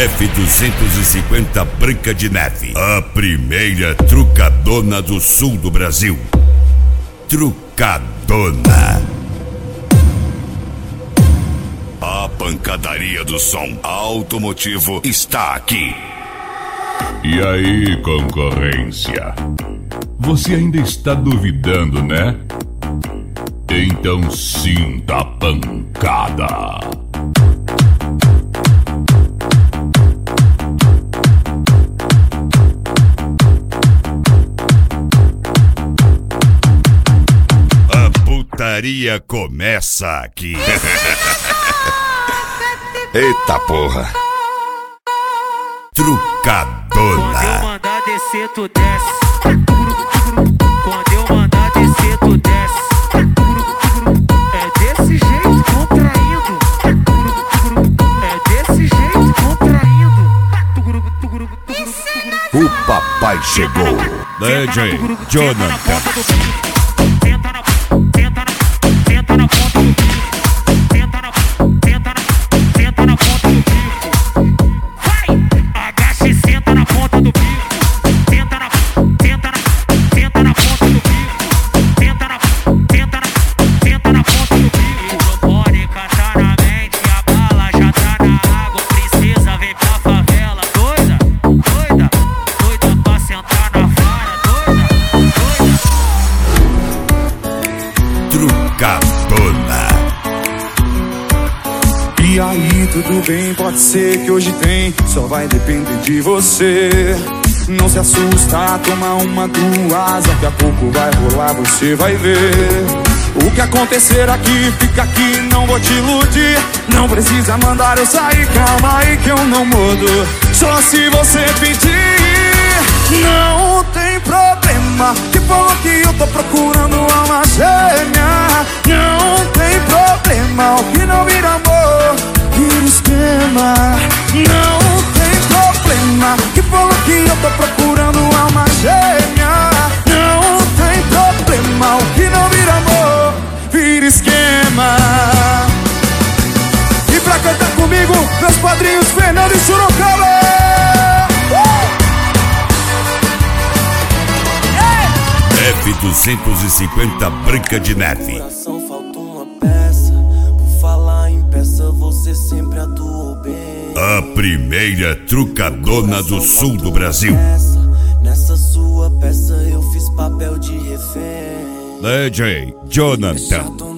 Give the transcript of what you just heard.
F-250 Branca de Neve, a primeira trucadona do sul do Brasil. Trucadona. A pancadaria do som automotivo está aqui. E aí, concorrência? Você ainda está duvidando, né? Então sinta a pancada. A putaria começa aqui. Eita porra. Trucadona. Quando eu mandar descer, tu desce. Quando eu mandar descer, tu desce. É desse jeito, contraindo. É desse jeito, contraindo. O papai chegou. DJ Jonathan. Tenta na ponta do bico. Tenta na ponta do bico. Tenta na ponta do bico. Vai! Agacha e senta na ponta do bico. Tenta na ponta do bico. Tenta na ponta do bico. Não pode catar na mente, a bala já tá na água. Princesa vem pra favela, doida, doida, doida pra sentar na vara, doida, doida. Trucadona. E aí, tudo bem? Pode ser que hoje tem, só vai depender de você. Não se assusta, toma uma, duas, daqui a pouco vai rolar, você vai ver. O que acontecer aqui, fica aqui, não vou te iludir. Não precisa mandar eu sair, calma aí que eu não mudo. Só se você pedir, não tem problema. Que falou que eu tô procurando alma gêmea. Não tem problema, o que não vira amor, vira esquema. Não tem problema, que falou que eu tô procurando alma gêmea. Não tem problema, o que não vira amor, vira esquema. E pra cantar comigo, meus padrinhos Fernando e Sorocaba. F-250 Branca de Neve. Coração falta uma peça. Por falar em peça, você sempre atuou bem. A primeira trucadona do sul do Brasil. Nessa sua peça eu fiz papel de refém. DJ Jonathan.